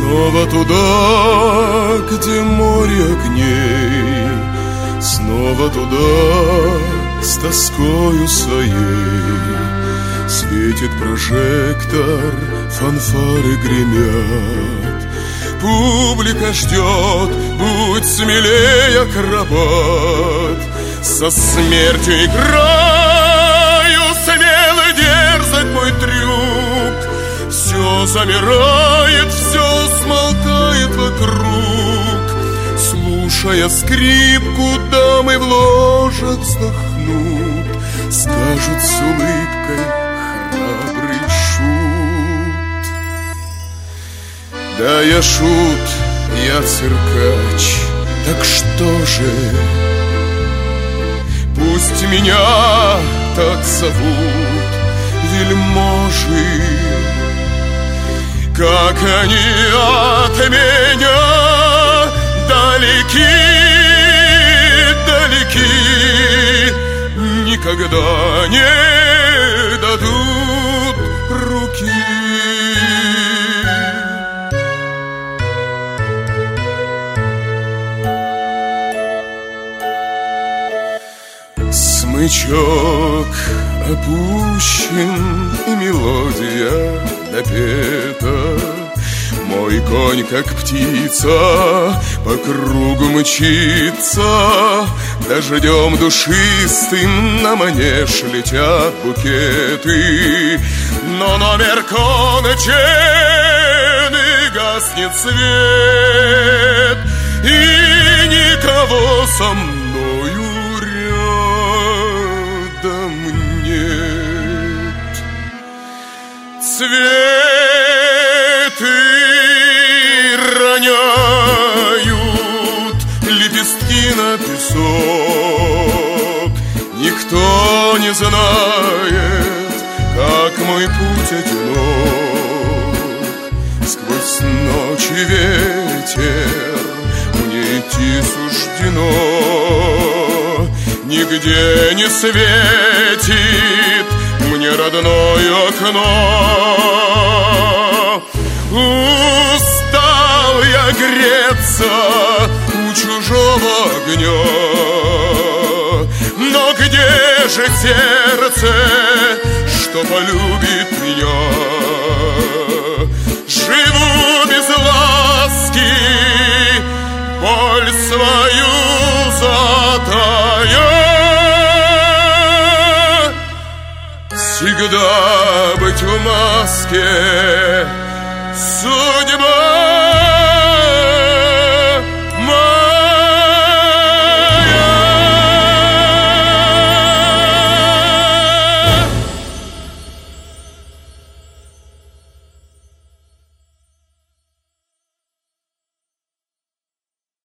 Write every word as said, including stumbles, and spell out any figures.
Снова туда, где море огней, снова туда, с тоскою своей. Светит прожектор, фанфары гремят, публика ждет, будь смелее, акробат. Со смертью играю, смело дерзать мой трюк. Все замирает, все смолкает вокруг. Слушая скрипку, дамы в ложах вздохнут, скажут с улыбкой храбрый шут. Да, я шут, я циркач, так что же? Пусть меня так зовут вельможи, как они от меня далеки, далеки, никогда не дадут руки. Смычок опущен и мелодия допета. Мой конь, как птица, по кругу мчится. Дождем душистым на манеж летят букеты. Но номер кончен и гаснет свет, и никого со мною рядом нет. Цветы роняют лепестки на песок. Никто не знает, как мой путь одинок. Сквозь ночь и ветер мне идти суждено. Нигде не светит мне родное окно. Устал я греться у чужого огня. Но где же сердце, что полюбит меня? Живу без ласки, боль свою затая. Всегда быть в маске